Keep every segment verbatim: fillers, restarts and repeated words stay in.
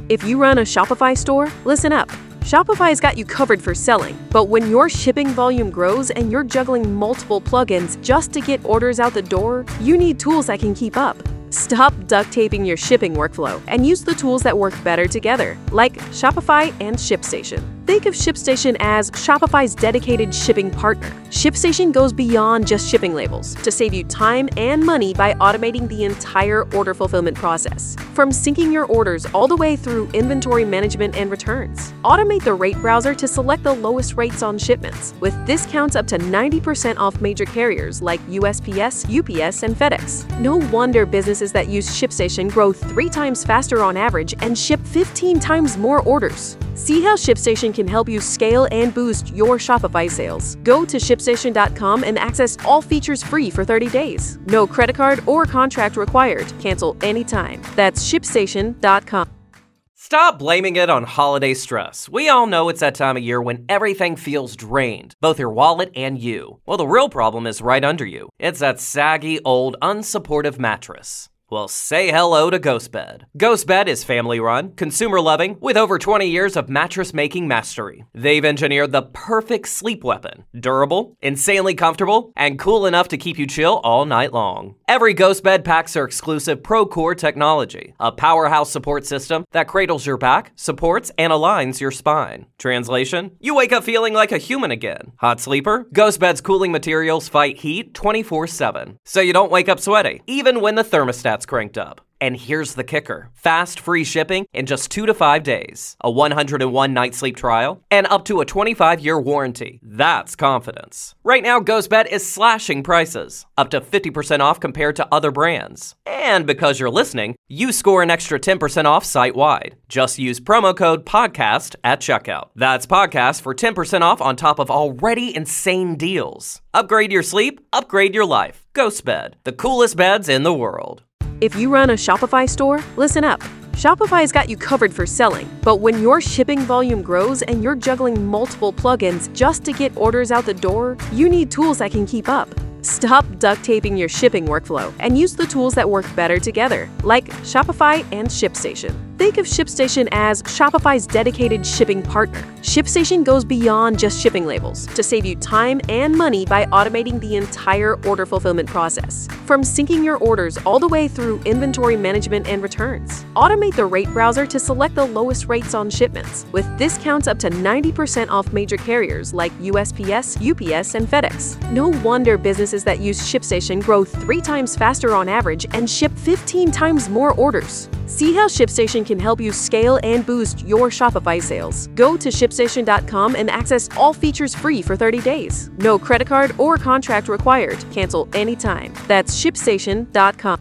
If you run a Shopify store, listen up. Shopify's got you covered for selling, but when your shipping volume grows and you're juggling multiple plugins just to get orders out the door, you need tools that can keep up. Stop duct taping your shipping workflow and use the tools that work better together, like Shopify and ShipStation. Think of ShipStation as Shopify's dedicated shipping partner. ShipStation goes beyond just shipping labels to save you time and money by automating the entire order fulfillment process, from syncing your orders all the way through inventory management and returns. Automate the rate browser to select the lowest rates on shipments, with discounts up to ninety percent off major carriers like U S P S, U P S, and FedEx. No wonder businesses that use ShipStation grow three times faster on average and ship fifteen times more orders. See how ShipStation can help you scale and boost your Shopify sales. Go to ship station dot com and access all features free for thirty days. No credit card or contract required. Cancel anytime. That's ship station dot com. Stop blaming it on holiday stress. We all know it's that time of year when everything feels drained, both your wallet and you. Well, the real problem is right under you. It's that saggy, old, unsupportive mattress. Well, say hello to GhostBed. GhostBed is family-run, consumer-loving, with over twenty years of mattress-making mastery. They've engineered the perfect sleep weapon. Durable, insanely comfortable, and cool enough to keep you chill all night long. Every GhostBed packs their exclusive ProCore technology, a powerhouse support system that cradles your back, supports, and aligns your spine. Translation? You wake up feeling like a human again. Hot sleeper? GhostBed's cooling materials fight heat twenty-four seven, so you don't wake up sweaty, even when the thermostat's cranked up. And here's the kicker. Fast, free shipping in just two to five days, a one hundred one night sleep trial, and up to a twenty-five year warranty. That's confidence. Right now, GhostBed is slashing prices, up to fifty percent off compared to other brands. And because you're listening, you score an extra ten percent off site-wide. Just use promo code PODCAST at checkout. That's PODCAST for ten percent off on top of already insane deals. Upgrade your sleep, upgrade your life. GhostBed, the coolest beds in the world. If you run a Shopify store, listen up. Shopify's got you covered for selling, but when your shipping volume grows and you're juggling multiple plugins just to get orders out the door, you need tools that can keep up. Stop duct taping your shipping workflow and use the tools that work better together, like Shopify and ShipStation. Think of ShipStation as Shopify's dedicated shipping partner. ShipStation goes beyond just shipping labels to save you time and money by automating the entire order fulfillment process, from syncing your orders all the way through inventory management and returns. Automate the rate browser to select the lowest rates on shipments, with discounts up to ninety percent off major carriers like U S P S, U P S, and FedEx. No wonder businesses that use ShipStation grow three times faster on average and ship fifteen times more orders. See how ShipStation can help you scale and boost your Shopify sales. Go to ship station dot com and access all features free for thirty days. No credit card or contract required. Cancel anytime. That's ship station dot com.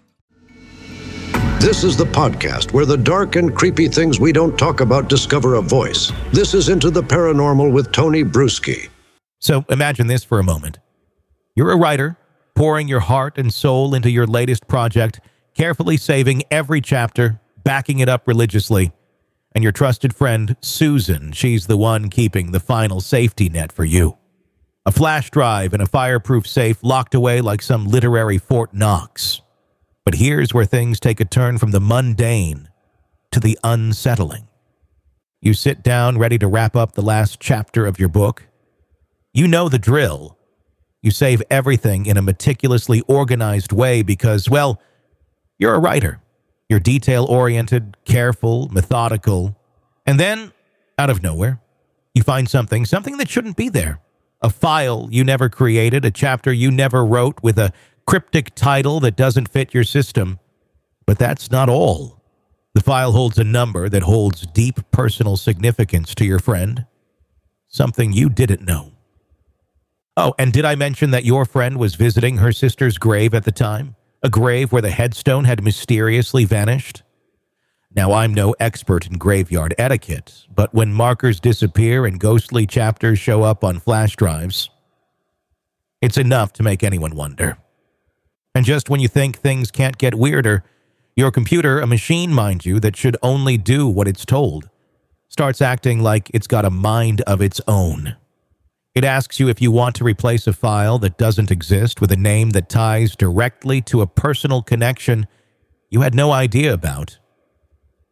This is the podcast where the dark and creepy things we don't talk about discover a voice. This is Into the Paranormal with Tony Bruschi. So imagine this for a moment. You're a writer, pouring your heart and soul into your latest project, carefully saving every chapter, backing it up religiously. And your trusted friend, Susan, she's the one keeping the final safety net for you. A flash drive and a fireproof safe locked away like some literary Fort Knox. But here's where things take a turn from the mundane to the unsettling. You sit down ready to wrap up the last chapter of your book. You know the drill. You save everything in a meticulously organized way because, well, you're a writer. You're detail-oriented, careful, methodical. And then, out of nowhere, you find something, something that shouldn't be there. A file you never created, a chapter you never wrote with a cryptic title that doesn't fit your system. But that's not all. The file holds a number that holds deep personal significance to your friend. Something you didn't know. Oh, and did I mention that your friend was visiting her sister's grave at the time? A grave where the headstone had mysteriously vanished? Now, I'm no expert in graveyard etiquette, but when markers disappear and ghostly chapters show up on flash drives, it's enough to make anyone wonder. And just when you think things can't get weirder, your computer, a machine, mind you, that should only do what it's told, starts acting like it's got a mind of its own. It asks you if you want to replace a file that doesn't exist with a name that ties directly to a personal connection you had no idea about.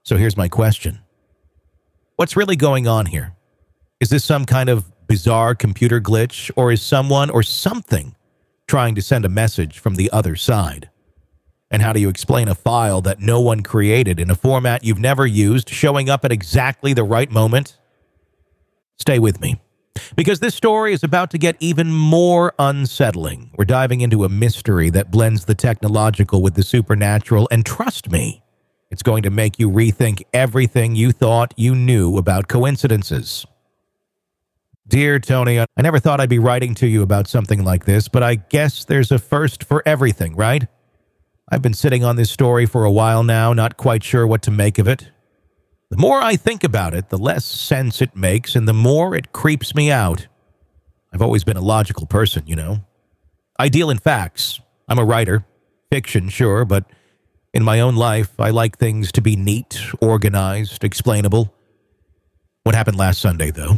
So here's my question. What's really going on here? Is this some kind of bizarre computer glitch, or is someone or something trying to send a message from the other side? And how do you explain a file that no one created in a format you've never used showing up at exactly the right moment? Stay with me, because this story is about to get even more unsettling. We're diving into a mystery that blends the technological with the supernatural, and trust me, it's going to make you rethink everything you thought you knew about coincidences. Dear Tony, I never thought I'd be writing to you about something like this, but I guess there's a first for everything, right? I've been sitting on this story for a while now, not quite sure what to make of it. The more I think about it, the less sense it makes, and the more it creeps me out. I've always been a logical person, you know. I deal in facts. I'm a writer. Fiction, sure, but in my own life, I like things to be neat, organized, explainable. What happened last Sunday, though?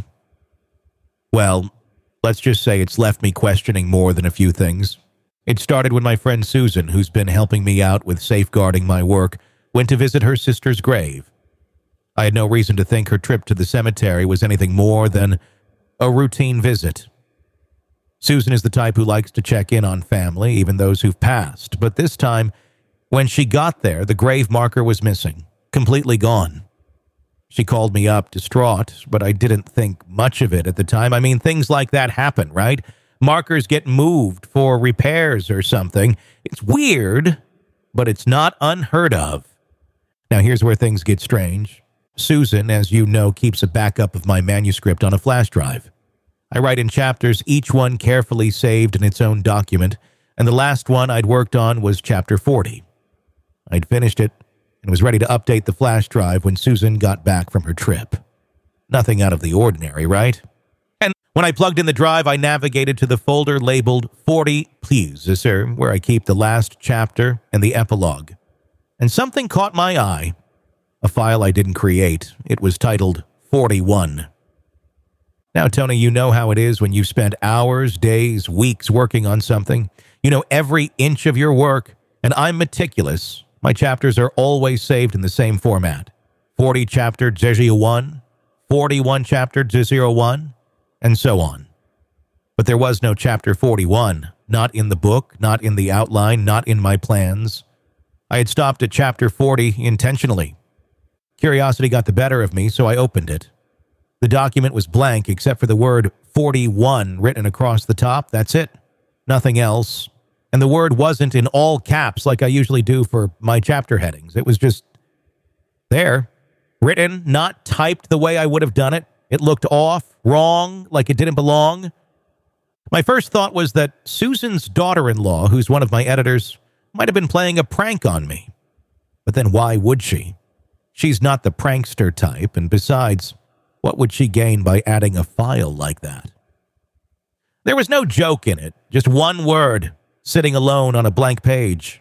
Well, let's just say it's left me questioning more than a few things. It started when my friend Susan, who's been helping me out with safeguarding my work, went to visit her sister's grave. I had no reason to think her trip to the cemetery was anything more than a routine visit. Susan is the type who likes to check in on family, even those who've passed, but this time, when she got there, the grave marker was missing, completely gone. She called me up, distraught, but I didn't think much of it at the time. I mean, things like that happen, right? Markers get moved for repairs or something. It's weird, but it's not unheard of. Now, here's where things get strange. Susan, as you know, keeps a backup of my manuscript on a flash drive. I write in chapters, each one carefully saved in its own document, and the last one I'd worked on was chapter forty. I'd finished it and was ready to update the flash drive when Susan got back from her trip. Nothing out of the ordinary, right? And when I plugged in the drive, I navigated to the folder labeled forty, please, sir, where I keep the last chapter and the epilogue. And something caught my eye. A file I didn't create. It was titled forty-one. Now, Tony, you know how it is when you've spent hours, days, weeks working on something. You know every inch of your work, and I'm meticulous. My chapters are always saved in the same format. forty chapter zero one, forty-one chapter zero one, and so on. But there was no chapter forty-one, not in the book, not in the outline, not in my plans. I had stopped at chapter forty intentionally. Curiosity got the better of me, so I opened it. The document was blank except for the word forty-one written across the top. That's it. Nothing else. And the word wasn't in all caps like I usually do for my chapter headings. It was just there, written, not typed the way I would have done it. It looked off, wrong, like it didn't belong. My first thought was that Susan's daughter-in-law, who's one of my editors, might have been playing a prank on me. But then why would she? She's not the prankster type, and besides, what would she gain by adding a file like that? There was no joke in it, just one word, sitting alone on a blank page.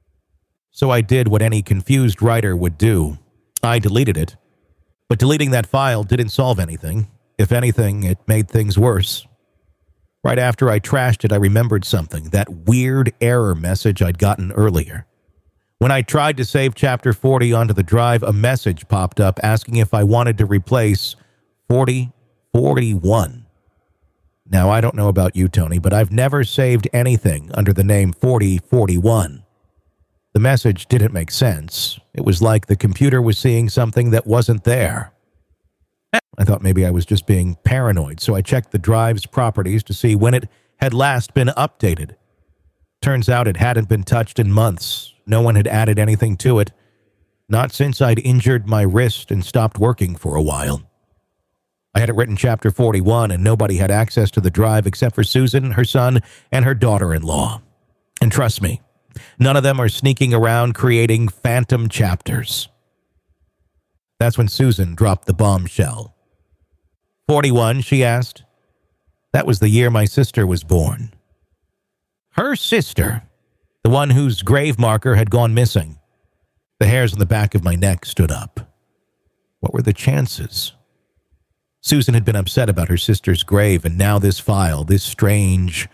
So I did what any confused writer would do. I deleted it. But deleting that file didn't solve anything. If anything, it made things worse. Right after I trashed it, I remembered something, that weird error message I'd gotten earlier. When I tried to save chapter forty onto the drive, a message popped up asking if I wanted to replace forty forty-one. Now, I don't know about you, Tony, but I've never saved anything under the name forty forty-one. The message didn't make sense. It was like the computer was seeing something that wasn't there. I thought maybe I was just being paranoid, so I checked the drive's properties to see when it had last been updated. Turns out it hadn't been touched in months. No one had added anything to it. Not since I'd injured my wrist and stopped working for a while. I had it written chapter forty-one, and nobody had access to the drive except for Susan, her son, and her daughter-in-law. And trust me, none of them are sneaking around creating phantom chapters. That's when Susan dropped the bombshell. forty-one, she asked. That was the year my sister was born. Her sister, the one whose grave marker had gone missing. The hairs on the back of my neck stood up. What were the chances? Susan had been upset about her sister's grave, and now this file, this strange,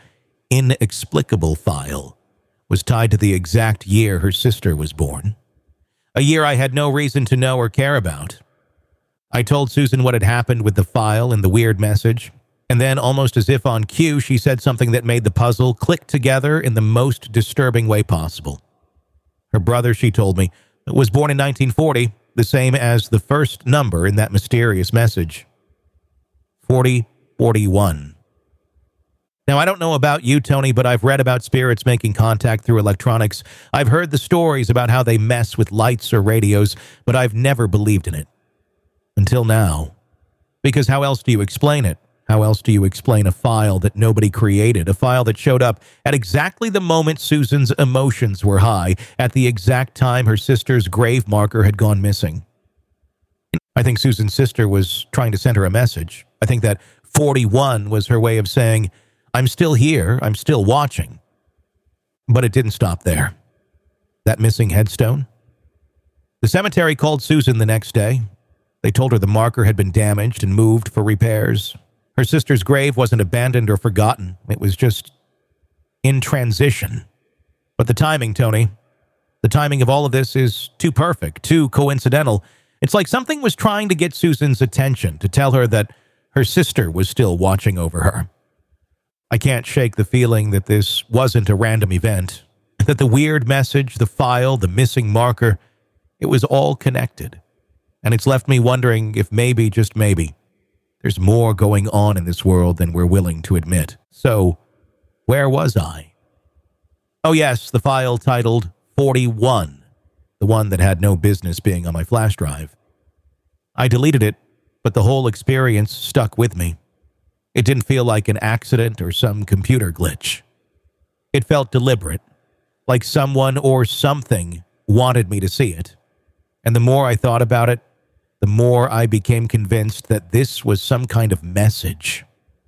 inexplicable file, was tied to the exact year her sister was born. A A year I had no reason to know or care about. I told Susan what had happened with the file and the weird message, and then, almost as if on cue, she said something that made the puzzle click together in the most disturbing way possible. Her brother, she told me, was born in nineteen forty, the same as the first number in that mysterious message. forty forty-one. Now, I don't know about you, Tony, but I've read about spirits making contact through electronics. I've heard the stories about how they mess with lights or radios, but I've never believed in it. Until now. Because how else do you explain it? How else do you explain a file that nobody created, a file that showed up at exactly the moment Susan's emotions were high, at the exact time her sister's grave marker had gone missing? I think Susan's sister was trying to send her a message. I think that forty-one was her way of saying, I'm still here, I'm still watching. But it didn't stop there. That missing headstone? The cemetery called Susan the next day. They told her the marker had been damaged and moved for repairs. Her sister's grave wasn't abandoned or forgotten. It was just in transition. But the timing, Tony, the timing of all of this is too perfect, too coincidental. It's like something was trying to get Susan's attention, to tell her that her sister was still watching over her. I can't shake the feeling that this wasn't a random event, that the weird message, the file, the missing marker, it was all connected. And it's left me wondering if maybe, just maybe, there's more going on in this world than we're willing to admit. So, where was I? Oh yes, the file titled forty-one, the one that had no business being on my flash drive. I deleted it, but the whole experience stuck with me. It didn't feel like an accident or some computer glitch. It felt deliberate, like someone or something wanted me to see it. And the more I thought about it, the more I became convinced that this was some kind of message.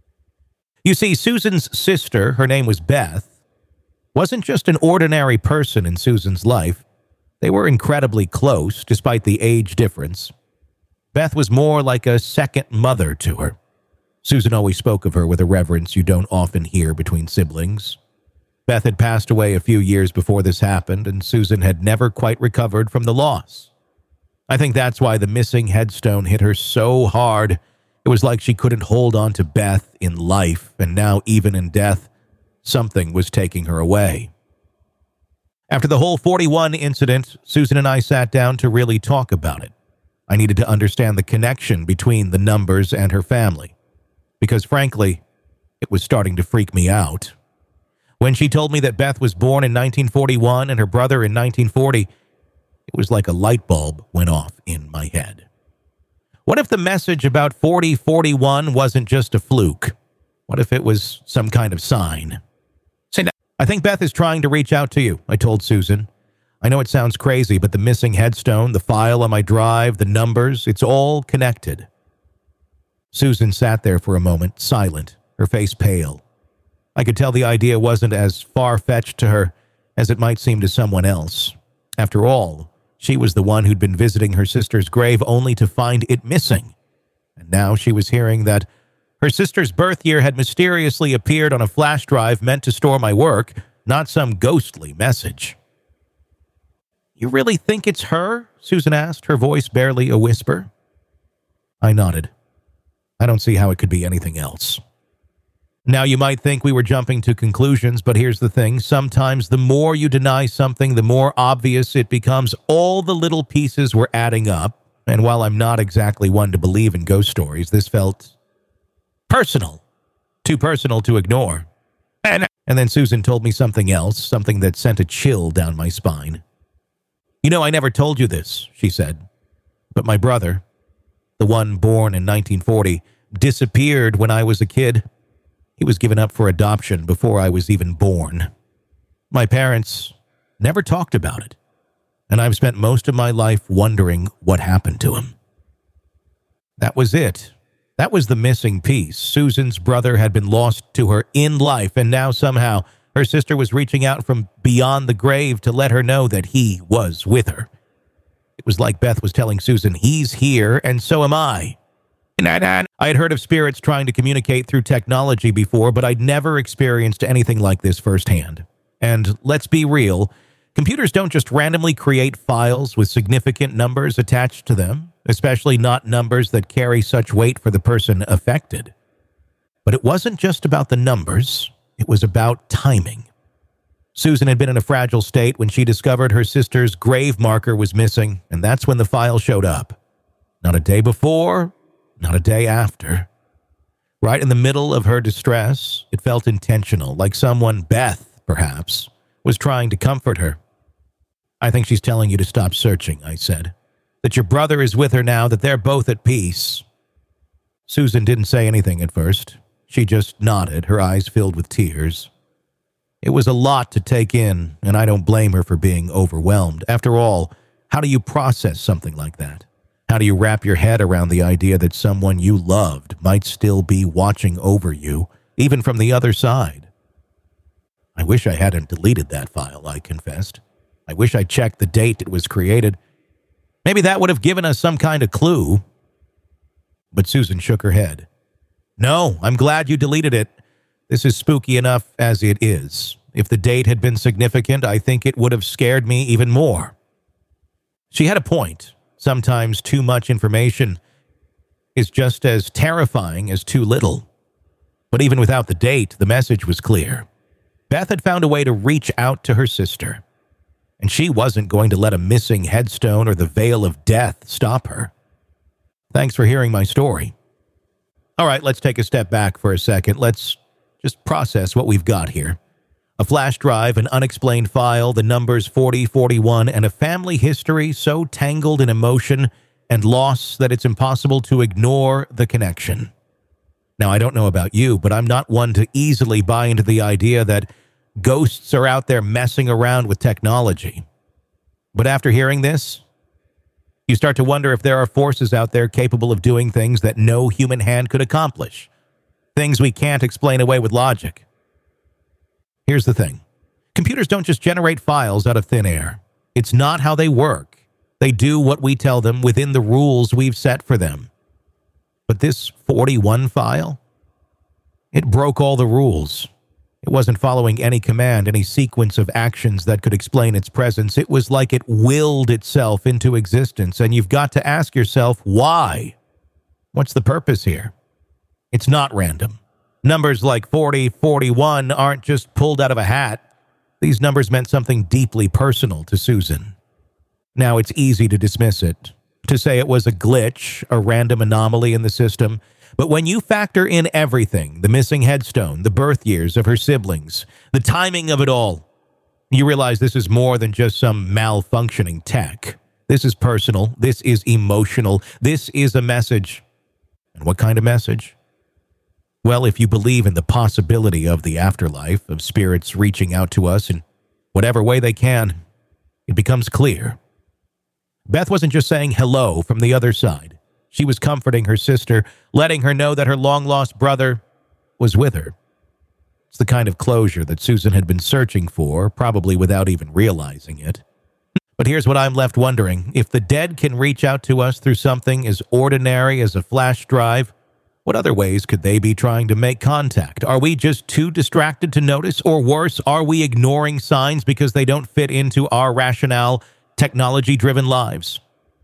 You see, Susan's sister, her name was Beth, wasn't just an ordinary person in Susan's life. They were incredibly close, despite the age difference. Beth was more like a second mother to her. Susan always spoke of her with a reverence you don't often hear between siblings. Beth had passed away a few years before this happened, and Susan had never quite recovered from the loss. I think that's why the missing headstone hit her so hard. It was like she couldn't hold on to Beth in life, and now even in death, something was taking her away. After the whole forty-one incident, Susan and I sat down to really talk about it. I needed to understand the connection between the numbers and her family, because frankly, it was starting to freak me out. When she told me that Beth was born in nineteen forty-one and her brother in nineteen forty, it was like a light bulb went off in my head. What if the message about forty forty-one wasn't just a fluke? What if it was some kind of sign? Say, I think Beth is trying to reach out to you, I told Susan. I know it sounds crazy, but the missing headstone, the file on my drive, the numbers, it's all connected. Susan sat there for a moment, silent, her face pale. I could tell the idea wasn't as far-fetched to her as it might seem to someone else. After all, she was the one who'd been visiting her sister's grave only to find it missing. And now she was hearing that her sister's birth year had mysteriously appeared on a flash drive meant to store my work, not some ghostly message. You really think it's her? Susan asked, her voice barely a whisper. I nodded. I don't see how it could be anything else. Now, you might think we were jumping to conclusions, but here's the thing. Sometimes the more you deny something, the more obvious it becomes. All the little pieces were adding up, and while I'm not exactly one to believe in ghost stories, this felt personal. Too personal to ignore. And, and then Susan told me something else, something that sent a chill down my spine. You know, I never told you this, she said, but my brother, the one born in nineteen forty, disappeared when I was a kid. He was given up for adoption before I was even born. My parents never talked about it, and I've spent most of my life wondering what happened to him. That was it. That was the missing piece. Susan's brother had been lost to her in life, and now somehow her sister was reaching out from beyond the grave to let her know that he was with her. It was like Beth was telling Susan, he's here, and so am I. I had heard of spirits trying to communicate through technology before, but I'd never experienced anything like this firsthand. And let's be real, Computers don't just randomly create files with significant numbers attached to them, especially not numbers that carry such weight for the person affected. But it wasn't just about the numbers, it was about timing. Susan had been in a fragile state when she discovered her sister's grave marker was missing, and that's when the file showed up. Not a day before, not a day after. Right in the middle of her distress, it felt intentional, like someone, Beth, perhaps, was trying to comfort her. I think she's telling you to stop searching, I said. That your brother is with her now, that they're both at peace. Susan didn't say anything at first. She just nodded, her eyes filled with tears. It was a lot to take in, and I don't blame her for being overwhelmed. After all, how do you process something like that? How do you wrap your head around the idea that someone you loved might still be watching over you, even from the other side? I wish I hadn't deleted that file, I confessed. I wish I checked the date it was created. Maybe that would have given us some kind of clue. But Susan shook her head. No, I'm glad you deleted it. This is spooky enough as it is. If the date had been significant, I think it would have scared me even more. She had a point. Sometimes too much information is just as terrifying as too little. But even without the date, the message was clear. Beth had found a way to reach out to her sister, and she wasn't going to let a missing headstone or the veil of death stop her. Thanks for hearing my story. All right, let's take a step back for a second. Let's just process what we've got here. A flash drive, an unexplained file, the numbers forty, forty-one, and a family history so tangled in emotion and loss that it's impossible to ignore the connection. Now, I don't know about you, but I'm not one to easily buy into the idea that ghosts are out there messing around with technology. But after hearing this, you start to wonder if there are forces out there capable of doing things that no human hand could accomplish. Things we can't explain away with logic. Here's the thing. Computers don't just generate files out of thin air. It's not how they work. They do what we tell them within the rules we've set for them. But this forty-one file, it broke all the rules. It wasn't following any command, any sequence of actions that could explain its presence. It was like it willed itself into existence, and you've got to ask yourself, why? What's the purpose here? It's not random. Numbers like forty, forty-one aren't just pulled out of a hat. These numbers meant something deeply personal to Susan. Now, it's easy to dismiss it, to say it was a glitch, a random anomaly in the system. But when you factor in everything, the missing headstone, the birth years of her siblings, the timing of it all, you realize this is more than just some malfunctioning tech. This is personal. This is emotional. This is a message. And what kind of message? Well, if you believe in the possibility of the afterlife, of spirits reaching out to us in whatever way they can, it becomes clear. Beth wasn't just saying hello from the other side. She was comforting her sister, letting her know that her long-lost brother was with her. It's the kind of closure that Susan had been searching for, probably without even realizing it. But here's what I'm left wondering. If the dead can reach out to us through something as ordinary as a flash drive, what other ways could they be trying to make contact? Are we just too distracted to notice? Or worse, are we ignoring signs because they don't fit into our rationale, technology-driven lives?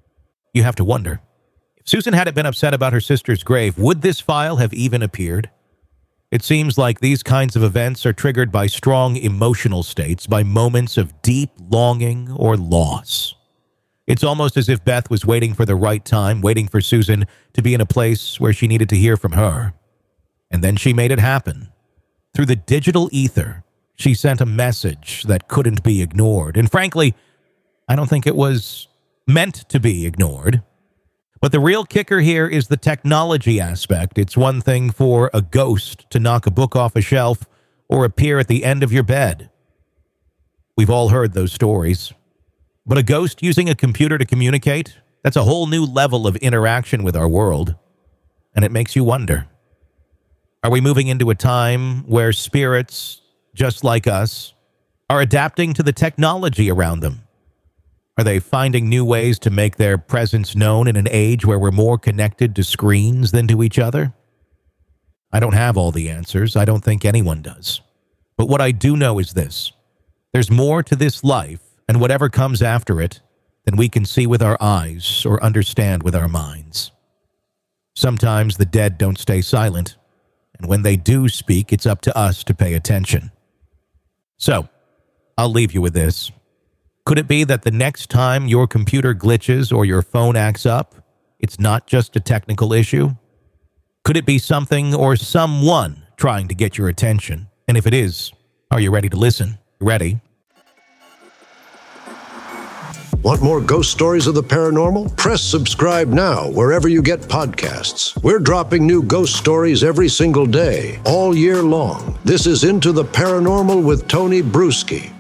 You have to wonder. Susan hadn't been upset about her sister's grave. Would this file have even appeared? It seems like these kinds of events are triggered by strong emotional states, by moments of deep longing or loss. It's almost as if Beth was waiting for the right time, waiting for Susan to be in a place where she needed to hear from her. And then she made it happen. Through the digital ether, she sent a message that couldn't be ignored. And frankly, I don't think it was meant to be ignored. But the real kicker here is the technology aspect. It's one thing for a ghost to knock a book off a shelf or appear at the end of your bed. We've all heard those stories. But a ghost using a computer to communicate, that's a whole new level of interaction with our world. And it makes you wonder. Are we moving into a time where spirits, just like us, are adapting to the technology around them? Are they finding new ways to make their presence known in an age where we're more connected to screens than to each other? I don't have all the answers. I don't think anyone does. But what I do know is this. There's more to this life And whatever comes after it, then we can see with our eyes or understand with our minds. Sometimes the dead don't stay silent, and when they do speak, it's up to us to pay attention. So, I'll leave you with this. Could it be that the next time your computer glitches or your phone acts up, it's not just a technical issue? Could it be something or someone trying to get your attention? And if it is, are you ready to listen? Ready? Want more ghost stories of the paranormal? Press subscribe now wherever you get podcasts. We're dropping new ghost stories every single day, all year long. This is Into the Paranormal with Tony Bruschi.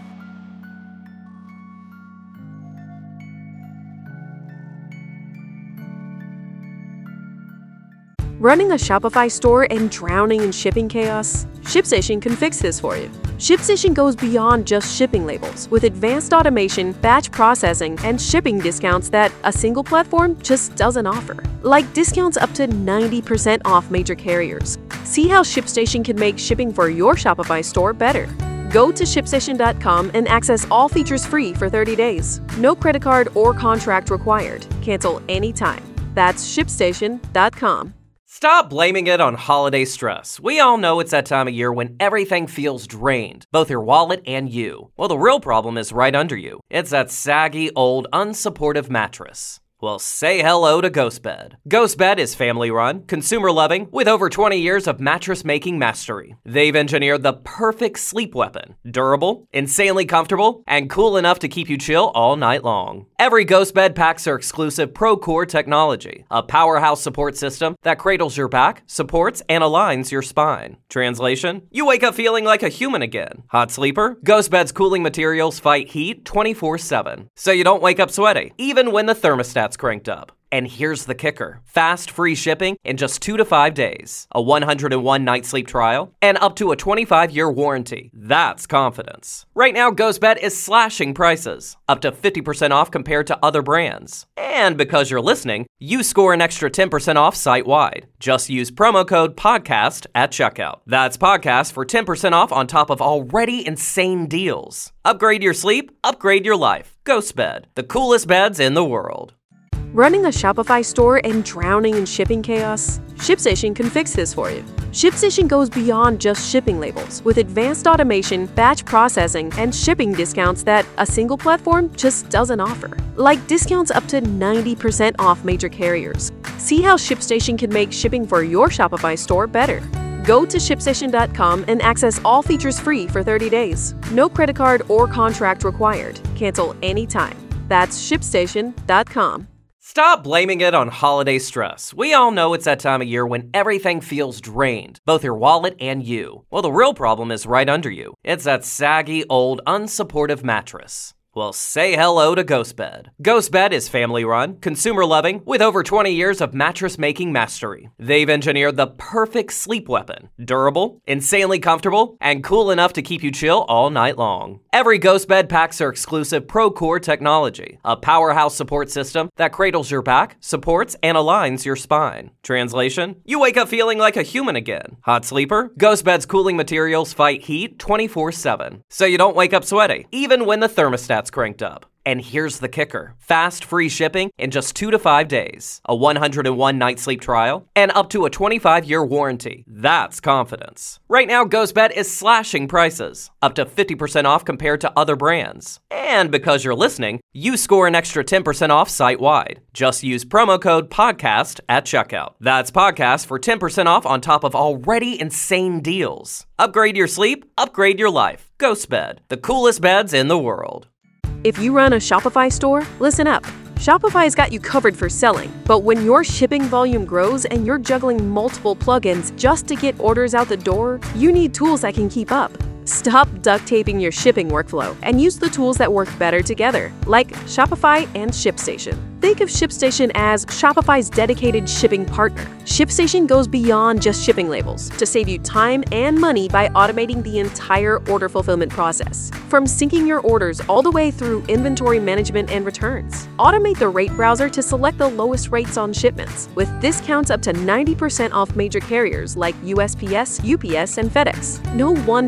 Running a Shopify store and drowning in shipping chaos? ShipStation can fix this for you. ShipStation goes beyond just shipping labels with advanced automation, batch processing, and shipping discounts that a single platform just doesn't offer. Like discounts up to ninety percent off major carriers. See how ShipStation can make shipping for your Shopify store better. Go to ship station dot com and access all features free for thirty days. No credit card or contract required. Cancel anytime. That's ship station dot com. Stop blaming it on holiday stress. We all know it's that time of year when everything feels drained, both your wallet and you. Well, the real problem is right under you. It's that saggy, old, unsupportive mattress. Well, say hello to GhostBed. GhostBed is family-run, consumer-loving, with over twenty years of mattress-making mastery. They've engineered the perfect sleep weapon. Durable, insanely comfortable, and cool enough to keep you chill all night long. Every GhostBed packs their exclusive ProCore technology, a powerhouse support system that cradles your back, supports, and aligns your spine. Translation? You wake up feeling like a human again. Hot sleeper? GhostBed's cooling materials fight heat twenty-four seven, so you don't wake up sweaty, even when the thermostat's cranked up. And here's the kicker. Fast, free shipping in just two to five days. A one hundred one night sleep trial, and up to a twenty-five year warranty. That's confidence. Right now, GhostBed is slashing prices. Up to fifty percent off compared to other brands. And because you're listening, you score an extra ten percent off site-wide. Just use promo code PODCAST at checkout. That's podcast for ten percent off on top of already insane deals. Upgrade your sleep, upgrade your life. GhostBed, the coolest beds in the world. Running a Shopify store and drowning in shipping chaos? ShipStation can fix this for you. ShipStation goes beyond just shipping labels with advanced automation, batch processing, and shipping discounts that a single platform just doesn't offer. Like discounts up to ninety percent off major carriers. See how ShipStation can make shipping for your Shopify store better. Go to ship station dot com and access all features free for thirty days. No credit card or contract required. Cancel anytime. That's ship station dot com. Stop blaming it on holiday stress. We all know it's that time of year when everything feels drained, both your wallet and you. Well, the real problem is right under you. It's that saggy, old, unsupportive mattress. Well, say hello to GhostBed. GhostBed is family-run, consumer-loving, with over twenty years of mattress-making mastery. They've engineered the perfect sleep weapon. Durable, insanely comfortable, and cool enough to keep you chill all night long. Every GhostBed packs their exclusive ProCore technology, a powerhouse support system that cradles your back, supports, and aligns your spine. Translation? You wake up feeling like a human again. Hot sleeper? GhostBed's cooling materials fight heat twenty-four seven, so you don't wake up sweaty, even when the thermostat's cranked up. And here's the kicker. Fast, free shipping in just two to five days. A one hundred one night sleep trial, and up to a twenty-five year warranty. That's confidence. Right now, GhostBed is slashing prices. Up to fifty percent off compared to other brands. And because you're listening, you score an extra ten percent off site-wide. Just use promo code PODCAST at checkout. That's podcast for ten percent off on top of already insane deals. Upgrade your sleep, upgrade your life. GhostBed, the coolest beds in the world. If you run a Shopify store, listen up. Shopify's got you covered for selling, but when your shipping volume grows and you're juggling multiple plugins just to get orders out the door, you need tools that can keep up. Stop duct taping your shipping workflow and use the tools that work better together, like Shopify and ShipStation. Think of ShipStation as Shopify's dedicated shipping partner. ShipStation goes beyond just shipping labels to save you time and money by automating the entire order fulfillment process. From syncing your orders all the way through inventory management and returns. Automate the rate browser to select the lowest rates on shipments, with discounts up to ninety percent off major carriers like U S P S, U P S, and FedEx. No wonder businesses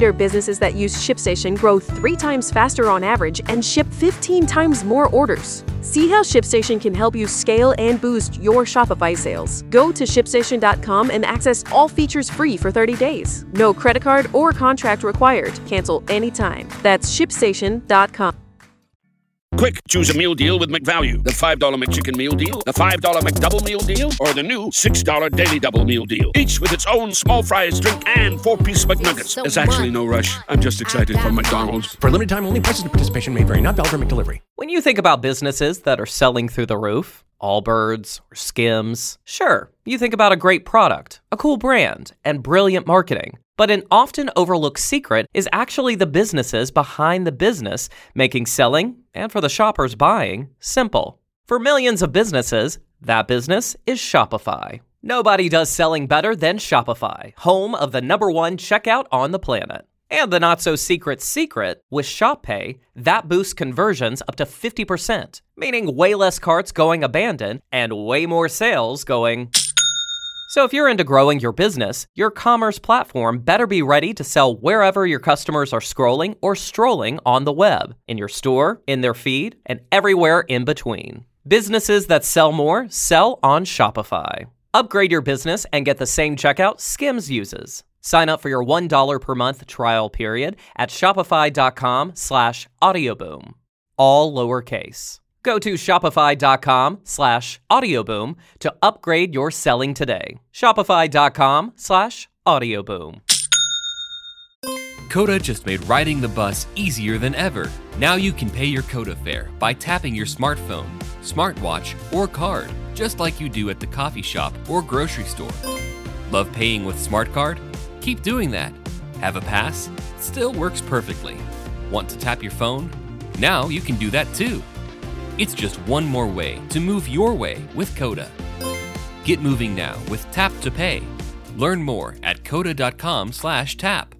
businesses that use ShipStation grow three times faster on average and ship fifteen times more orders. See how ShipStation can help you scale and boost your Shopify sales. Go to ship station dot com and access all features free for thirty days. No credit card or contract required. Cancel anytime. That's ship station dot com. Quick, choose a meal deal with McValue. The five dollar McChicken Meal Deal, the five dollar McDouble Meal Deal, or the new six dollar Daily Double Meal Deal. Each with its own small fries, drink, and four-piece McNuggets. There's actually no rush. I'm just excited for McDonald's. For limited time only, prices and participation may vary. Not valid for McDelivery. When you think about businesses that are selling through the roof, Allbirds or Skims, sure, you think about a great product, a cool brand, and brilliant marketing. But an often overlooked secret is actually the businesses behind the business, making selling, and for the shoppers buying, simple. For millions of businesses, that business is Shopify. Nobody does selling better than Shopify, home of the number one checkout on the planet. And the not-so-secret secret, with Shop Pay, that boosts conversions up to fifty percent, meaning way less carts going abandoned and way more sales going... So if you're into growing your business, your commerce platform better be ready to sell wherever your customers are scrolling or strolling on the web, in your store, in their feed, and everywhere in between. Businesses that sell more sell on Shopify. Upgrade your business and get the same checkout Skims uses. Sign up for your one dollar per month trial period at shopify.com slash audioboom. All lowercase. Go to shopify.com slash audioboom to upgrade your selling today. Shopify.com slash audioboom. Coda just made riding the bus easier than ever. Now you can pay your Coda fare by tapping your smartphone, smartwatch, or card, just like you do at the coffee shop or grocery store. Love paying with Smart Card? Keep doing that. Have a pass? Still works perfectly. Want to tap your phone? Now you can do that too. It's just one more way to move your way with Coda. Get moving now with Tap to Pay. Learn more at coda.com slash tap.